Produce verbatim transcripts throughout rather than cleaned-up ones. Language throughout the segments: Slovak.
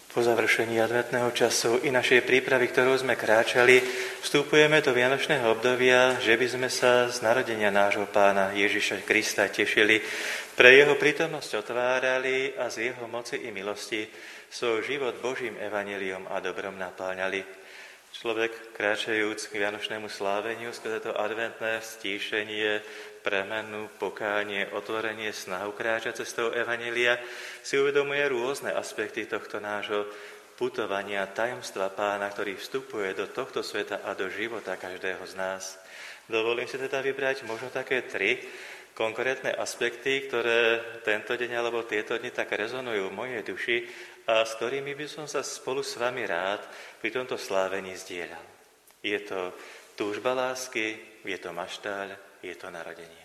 Po završení adventného času i našej prípravy, ktorou sme kráčali, vstupujeme do vianočného obdobia, že by sme sa z narodenia nášho Pána Ježiša Krista tešili, pre jeho prítomnosť otvárali a z jeho moci i milosti svoj život Božím evanjeliom a dobrom napáňali. Človek, kráčajúc k vianočnému sláveniu, skrze to adventné stíšenie, premenu, pokánie, otvorenie, snahu kráčať cestou evanjelia, si uvedomuje rôzne aspekty tohto nášho putovania, tajomstva Pána, ktorý vstupuje do tohto sveta a do života každého z nás. Dovolím si teda vybrať možno také tri konkrétne aspekty, ktoré tento deň alebo tieto dni tak rezonujú v mojej duši a s ktorými by som sa spolu s vami rád pri tomto slávení zdieľal. Je to túžba lásky, je to maštáľ, je to narodenie.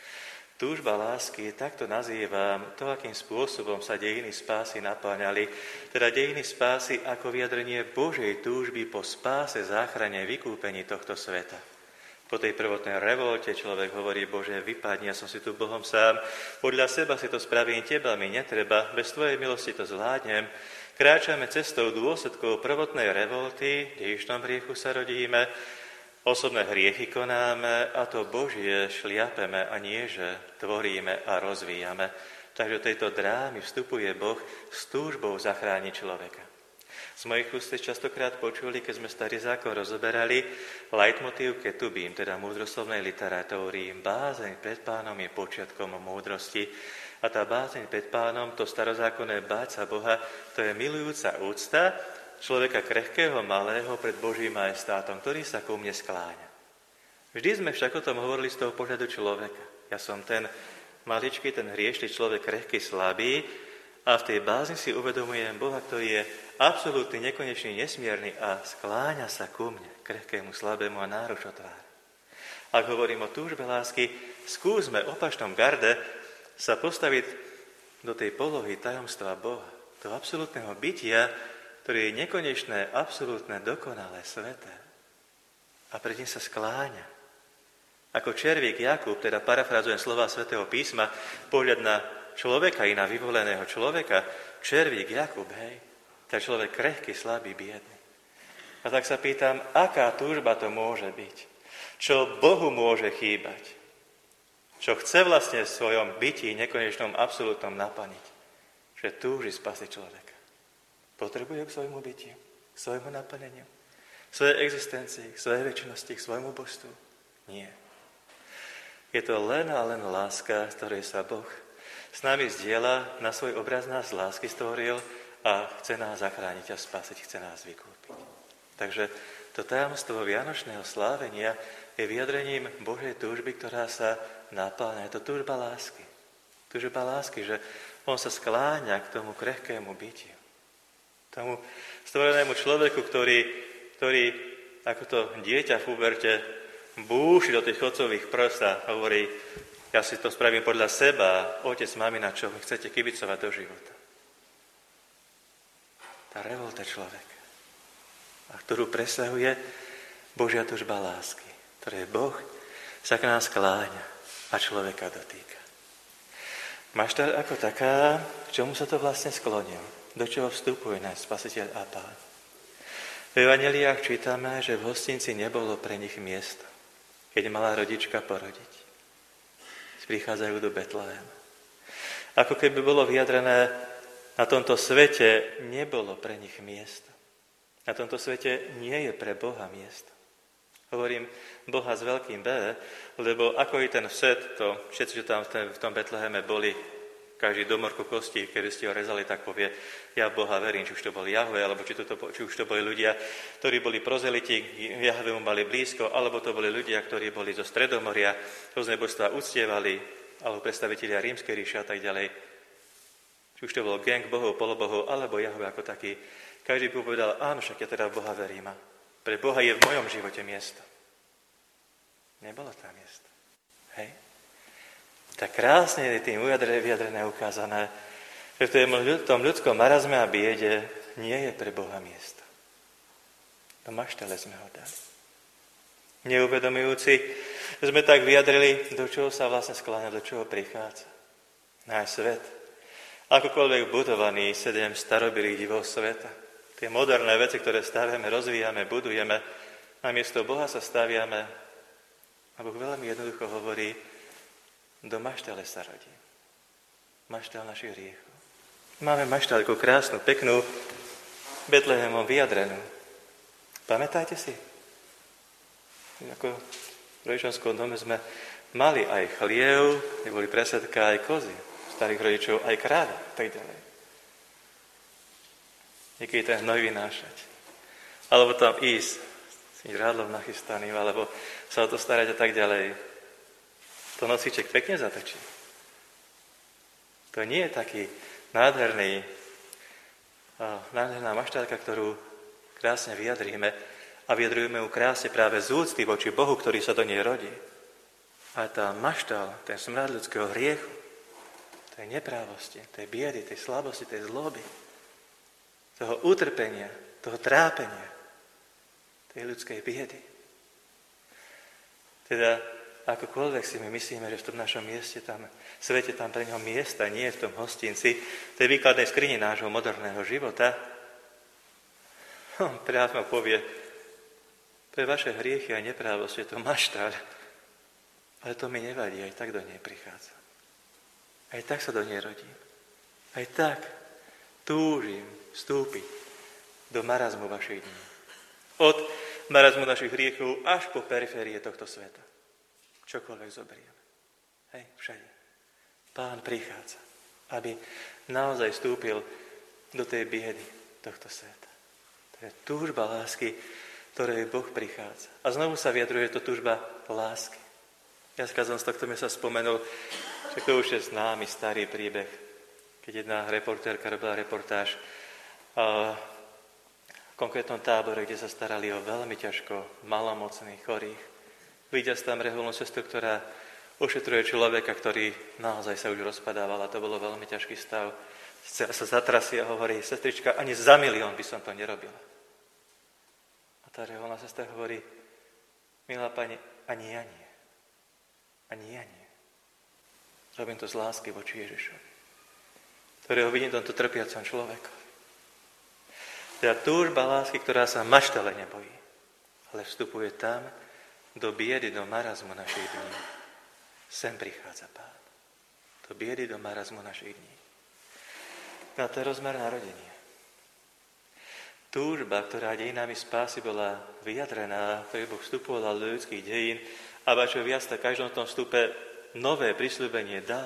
Túžba lásky, takto nazývam to, akým spôsobom sa dejiny spásy napáňali, teda dejiny spásy ako vyjadrenie Božej túžby po spáse, záchrane, vykúpení tohto sveta. Po tej prvotnej revolte človek hovorí, Bože, vypadni, ja som si tu Bohom sám, podľa seba si to spravím, teba mi netreba, bez tvojej milosti to zvládnem. Kráčame cestou dôsledkov prvotnej revolty, v dejišnom hriechu sa rodíme, osobné hriechy konáme a to Božie šliapeme a nie, že tvoríme a rozvíjame. Takže do tejto drámy vstupuje Boh s túžbou zachrániť človeka. Z mojich úst ste častokrát počuli, keď sme Starý zákon rozoberali, leitmotív ketubím, teda múdroslovnej literatúry. Bázeň pred Pánom je počiatkom múdrosti a tá bázeň pred Pánom, to starozákonné báť sa Boha, to je milujúca úcta človeka krehkého, malého pred Božím majestátom, ktorý sa ku mne skláňa. Vždy sme však o tom hovorili z toho pohľadu človeka. Ja som ten maličký, ten hriešný človek, krehký, slabý, a v tej bázni si uvedomujem Boha, ktorý je absolútny, nekonečný, nesmierny a skláňa sa ku mne, krehkému, slabému a náručotvár. Ak hovorím o túžbe lásky, skúsme v opačnom garde sa postaviť do tej polohy tajomstva Boha, do absolútneho bytia, ktoré je nekonečné, absolútne, dokonalé, sveté. A pred ním sa skláňa. Ako červík Jakub, teda parafrazujem slova Svätého písma, pohľad na človeka i na vyvoleného človeka, červík Jakub, hej, tá človek krehký, slabý, biedný. A tak sa pýtam, aká túžba to môže byť? Čo Bohu môže chýbať? Čo chce vlastne v svojom byti nekonečnom, absolútnom naplniť? Že túži spasiť človeka. Potrebuje k svojmu bytiu, k svojmu naplneniu, k svojej existencii, k svojej väčšnosti, k svojmu božstvu? Nie. Je to len a len láska, z ktorej sa Boh s nami zdieľa, na svoj obraz nás z lásky stvoril a chce nás zachrániť a spasiť, chce nás vykúpiť. Takže to tajomstvo vianočného slávenia je vyjadrením Božej túžby, ktorá sa napáľa. Je to túžba lásky. Túžba lásky, že on sa skláňa k tomu krehkému bytiu. Tomu stvorenému človeku, ktorý, ktorý ako to dieťa v uberte búši do tých otcových prst a hovorí, ja si to spravím podľa seba, otec, mamina, čo mi chcete kibicovať do života. Tá revolta človeka, a ktorú presahuje Božia túžba lásky, ktoré Boh sa k nás skláňa a človeka dotýka. Maštáľ ako taká, k čomu sa to vlastne sklonil? Do čoho vstupuje náš Spasiteľ a Pán? V evanjeliách čítame, že v hostinci nebolo pre nich miesto, keď mala rodička porodiť. Prichádzajú do Betlehema. Ako keby bolo vyjadrené, na tomto svete nebolo pre nich miesto. Na tomto svete nie je pre Boha miesto. Hovorím Boha s veľkým B, lebo ako i ten vset, to všetci, čo tam v tom Betleheme boli, každý domorku kosti, keby ste ho rezali, tak povie, ja v Boha verím, či už to boli Jahve, alebo či, to, či už to boli ľudia, ktorí boli prozeliti, Jahve mu mali blízko, alebo to boli ľudia, ktorí boli zo Stredomoria, rôzne božstvá uctievali, alebo predstavitelia Rímskej ríše a tak ďalej. Či už to bol gang bohov, polobohov, alebo Jahve ako taký. Každý by povedal, áno, však ja teda v Boha verím a pre Boha je v mojom živote miesto. Nebolo tam miesto. Hej? Tak krásne je tým vyjadrené, ukázané, že v tom ľudskom marazme a biede nie je pre Boha miesto. Do maštale sme ho dali. Neuvedomujúci, že sme tak vyjadrili, do čoho sa vlastne skláňa, do čoho prichádza. Náš svet Akokoľvek budovaný sedem starobilých divov sveta. Tie moderné veci, ktoré staviame, rozvíjame, budujeme, namiesto Boha sa staviame a Boh veľmi jednoducho hovorí, do maštale sa rodí. Maštal našich hriechov. Máme maštalku krásnu, peknú, Betlehemom vyjadrenú. Pamätáte si? Ako v rodičovskom dome sme mali aj chliev, kde boli presadka, aj kozy. Starých rodičov, aj kráľa, tak ďalej. Niekedy ten hnoj vynášať. Alebo tam ísť s tým rádlom nachystaným, alebo sa o to starať a tak ďalej. To nosiček pekne zatočí. To nie je taký nádherný, nádherná maštalka, ktorú krásne vyjadríme a vyjadrujeme ju krásne práve z úcty voči Bohu, ktorý sa do nej rodí. A tá maštal, ten smrad ľudského hriechu, tej neprávosti, tej biedy, tej slabosti, tej zloby, toho utrpenia, toho trápenia, tej ľudskej biedy. Teda, akokoľvek si my myslíme, že v tom našom mieste, tam, svete, tam pre neho miesta nie je v tom hostinci, tej výkladnej skrini nášho moderného života, on priamo povie, pre vaše hriechy a neprávosť je to maštal, ale to mi nevadí, aj tak do nej prichádza. Aj tak sa do nej rodím. Aj tak túžim vstúpiť do marazmu vašich dní. Od marazmu našich hriechov až po periférie tohto sveta. Čokoľvek zoberieme. Hej, všade. Pán prichádza, aby naozaj vstúpil do tej biedy tohto sveta. To je túžba lásky, ktorej Boh prichádza. A znovu sa vyjadruje to túžba lásky. Ja som z tohto miesta spomenul, že to už je známy starý príbeh, keď jedna reportérka robila reportáž v konkrétnom tábore, kde sa starali o veľmi ťažko malomocných, chorých. Vidia tam reholnú sestru, ktorá ošetruje človeka, ktorý naozaj sa už rozpadával a to bolo veľmi ťažký stav. Sa zatrasie a hovorí, sestrička, ani za milión by som to nerobila. A tá reholná sestra hovorí, milá pani, ani ja nie. Ani ja nie. Robím to z lásky voči Ježišovi, ktorého vidím tomto trpiacom človekovi. Teda túžba lásky, ktorá sa maštale nebojí, ale vstupuje tam do biedy, do marazmu našich dní. Sem prichádza Pán. Do biedy, do marazmu našich dní. No to je rozmer narodenia. Túžba, ktorá dejinami spásy bola vyjadrená, ktorý Boh vstupoval do ľudských dejín, a čo viac, tak každom tom vstupe nové prisľúbenie dal.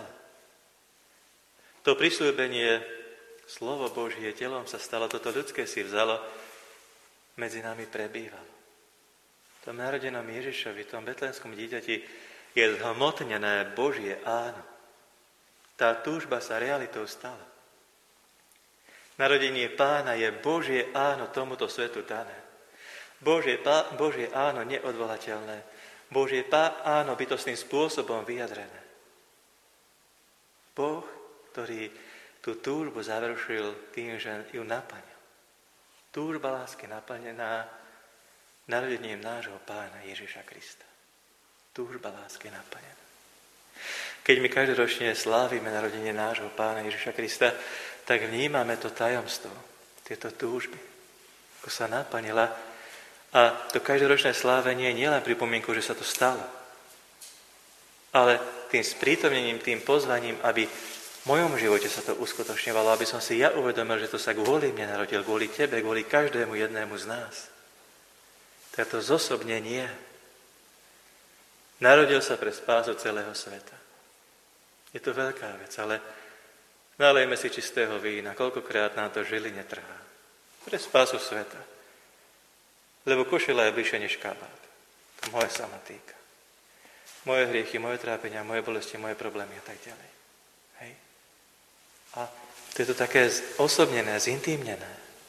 To prisľúbenie, slovo Božie, telom sa stalo, toto ľudské si vzalo, medzi nami prebývalo. V tom narodenom Ježišovi, v tom betlehemskom dieťati je zhmotnené Božie áno. Tá túžba sa realitou stala. Narodenie Pána je Božie áno tomuto svetu dané. Božie, Božie áno neodvolateľné. Božie áno bytostným spôsobom vyjadrené. Boh, ktorý tú túžbu završil tým, že ju naplnil. Túžba lásky naplnená narodením nášho Pána Ježiša Krista. Túžba lásky naplnená. Keď my každoročne slávime narodenie nášho Pána Ježiša Krista, tak vnímame to tajomstvo, tieto túžby, ako sa naplnila. A to každoročné slávenie nie len pripomienku, že sa to stalo, ale tým sprítomnením, tým pozvaním, aby v mojom živote sa to uskutočňovalo, aby som si ja uvedomil, že to sa kvôli mne narodil, kvôli tebe, kvôli každému jednému z nás. Toto zosobnenie narodil sa pre spásu celého sveta. Je to veľká vec, ale nalejme si čistého vína, koľkokrát nám to žili netrhá. Pre spásu sveta. Lebo košela je bližšie než kabát. To moje sa ma týka. Moje hriechy, moje trápenia, moje bolesti, moje problémy a tak ďalej. Hej? A to je to také osobnené, zintímnené.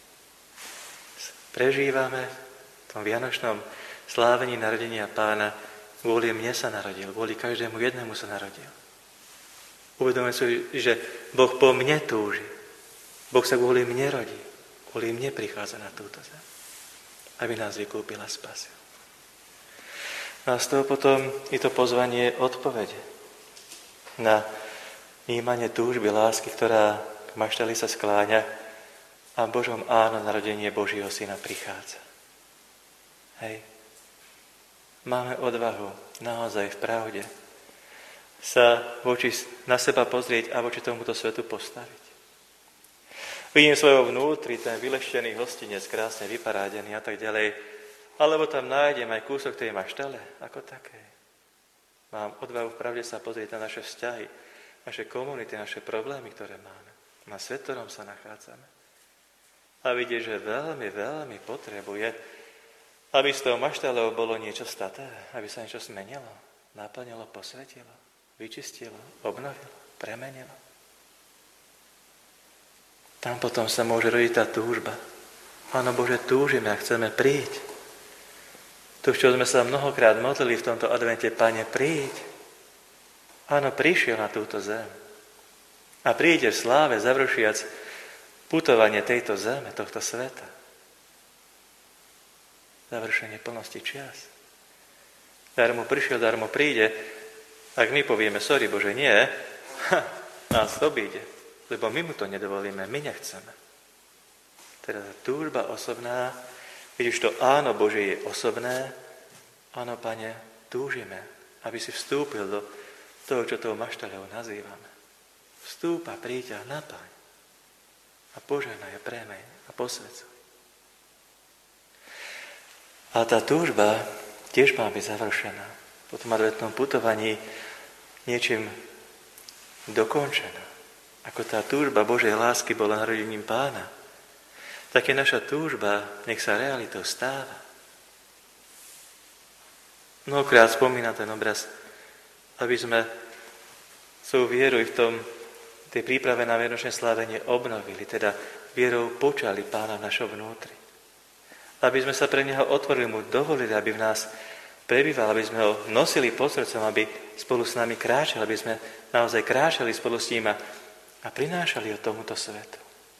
Prežívame v tom vianočnom slávení narodenia Pána, kvôli mne sa narodil, kvôli každému jednému sa narodil. Uvedomujem si, že Boh po mne túži. Boh sa kvôli mne rodí. Kvôli mne prichádza na túto zem, aby nás vykúpil a spasil. No a z toho potom je to pozvanie odpovede na vnímanie túžby lásky, ktorá k maštali sa skláňa a v Božom áno narodenie Božieho syna prichádza. Hej. Máme odvahu naozaj v pravde sa voči, na seba pozrieť a voči tomuto svetu postaviť. Vidím svojho vnútri ten vyleštený hostinec, krásne vyparádený a tak ďalej, alebo tam nájdem aj kúsok tej maštale, ako také. Mám odvahu v pravde sa pozrieť na naše vzťahy, naše komunity, naše problémy, ktoré máme, na svet, v ktorom sa nachádzame. A vidieť, že veľmi, veľmi potrebuje, aby z toho maštalou bolo niečo staté, aby sa niečo zmenilo, naplnilo, posvetilo, vyčistilo, obnovilo, premenilo. Tam potom sa môže rodiť tá túžba. Áno, Bože, túžime a chceme príť. Tu, čo sme sa mnohokrát modlili v tomto advente, Pane, príď. Áno, prišiel na túto zem. A príde v sláve, završiac putovanie tejto zeme, tohto sveta. Završenie plnosti čias. Darmo prišiel, darmo príde. Ak my povieme, sorry Bože, nie, ha, nás to obíde. Lebo my mu to nedovolíme, my nechceme. Teda túžba osobná, vidíš to, áno, Bože, je osobné, áno, Pane, túžime, aby si vstúpil do toho, čo tou maštaľou nazývame. Vstúp a príď a napaň. A požehnaj a premeň a posvedcuj. A tá túžba tiež má byť završená. Po tom adventnom putovaní niečím dokončená. Ako tá túžba Božej lásky bola narodením Pána, tak je naša túžba, nech sa realitou stáva. Mnohokrát spomína ten obraz, aby sme svojou vierou v tom, tej príprave na vianočné slávenie obnovili, teda vierou počali Pána v našom vnútri. Aby sme sa pre Neho otvorili, mu dovolili, aby v nás prebýval, aby sme ho nosili pod srdcom, aby spolu s nami kráčali, aby sme naozaj kráčali spolu s ním a a prinášali ho tomuto svetu.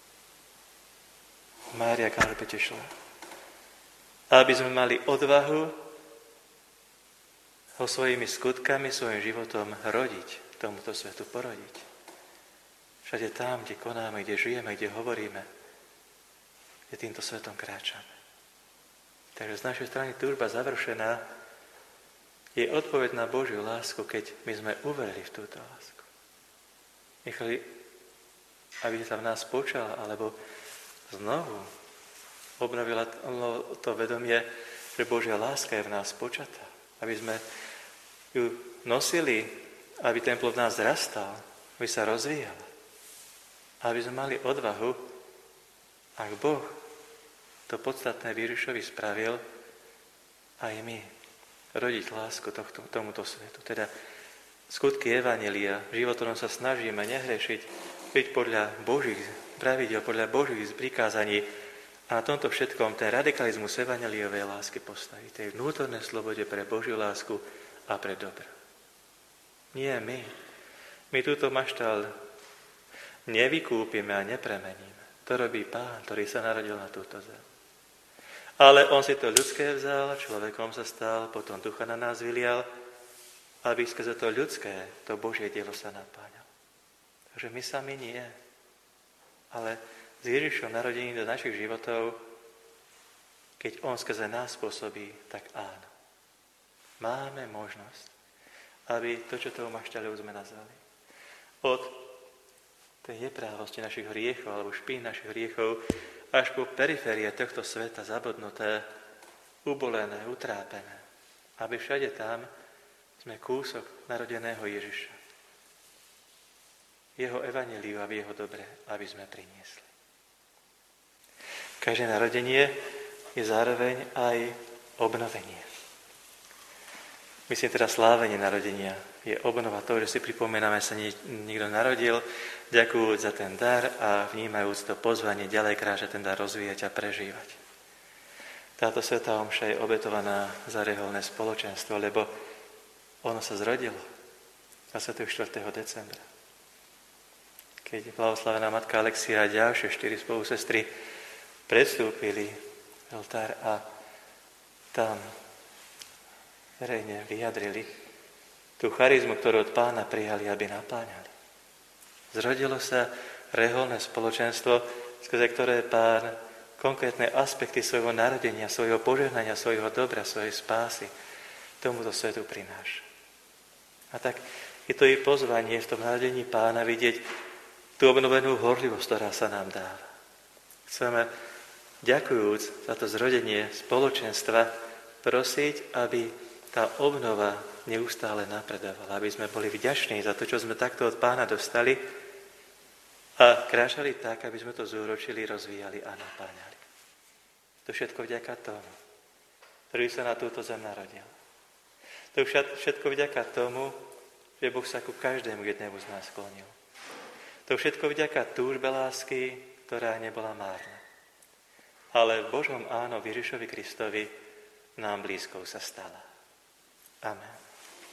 Mária Karpete šla. Aby sme mali odvahu ho svojimi skutkami, svojim životom rodiť, tomuto svetu porodiť. Všade tam, kde konáme, kde žijeme, kde hovoríme, kde týmto svetom kráčame. Takže z našej strany túžba završená je odpoveď na Božiu lásku, keď my sme uverili v túto lásku. Nechali, aby sa v nás počala, alebo znovu obnovila to vedomie, že Božia láska je v nás počatá. Aby sme ju nosili, aby ten plod v nás rastal, aby sa rozvíjal. Aby sme mali odvahu, ak Boh to podstatné Ježišovi spravil, aj my rodiť lásku tohto, tomuto svetu. Teda skutky evanjelia, životom sa snažíme nehrešiť, byť podľa Božích pravidiel, podľa Božích prikázaní a na tomto všetkom ten radikalizmus evanjeliovej lásky postaviť. Tej vnútornej slobode pre Božiu lásku a pre dobro. Nie my. My túto maštal nevykúpime a nepremeníme. To robí Pán, ktorý sa narodil na túto zem. Ale on si to ľudské vzal, človekom sa stal, potom ducha na nás vylial, aby skrze to ľudské, to Božie dielo sa napáňalo. Takže my sami nie. Ale s Ježišom narodením do našich životov, keď on skrze nás spôsobí, tak áno. Máme možnosť, aby to, čo tou maštaľou sme nazvali, od tej neprávosti našich hriechov alebo špín našich hriechov až po periférie tohto sveta zabodnuté, ubolené, utrápené. Aby všade tam sme kúsok narodeného Ježiša. Jeho evanjeliu a v jeho dobre, aby sme priniesli. Každé narodenie je zároveň aj obnovenie. Myslím teda slávenie narodenia je obnova toho, že si pripomíname, sa niekto narodil, ďakujúc za ten dar a vnímajúc to pozvanie ďalej kráčať ten dar rozvíjať a prežívať. Táto svätá omša je obetovaná za reholné spoločenstvo, lebo ono sa zrodilo dvadsiateho štvrtého decembra. Keď blahoslavená matka Alexia a ďalšie štyri spolusestry predstúpili oltár a tam verejne vyjadrili tú charizmu, ktorú od Pána prijali, aby napáňali. Zrodilo sa reholné spoločenstvo, skrze ktoré Pán konkrétne aspekty svojho narodenia, svojho požehnania, svojho dobra, svojej spásy tomuto svetu prináša. A tak je to i pozvanie v tom narodení Pána vidieť tú obnovenú horlivosť, ktorá sa nám dáva. Chceme, ďakujúc za to zrodenie spoločenstva, prosiť, aby tá obnova neustále napredovala, aby sme boli vďační za to, čo sme takto od Pána dostali a kráčali tak, aby sme to zúročili, rozvíjali a napáňali. To všetko vďaka tomu, ktorý sa na túto zem narodil. To všetko vďaka tomu, že Boh sa ku každému jednému z nás sklonil. To všetko vďaka túžbe lásky, ktorá nebola márna. Ale v Božom áno, v Ježišovi Kristovi nám blízkou sa stala. Amen.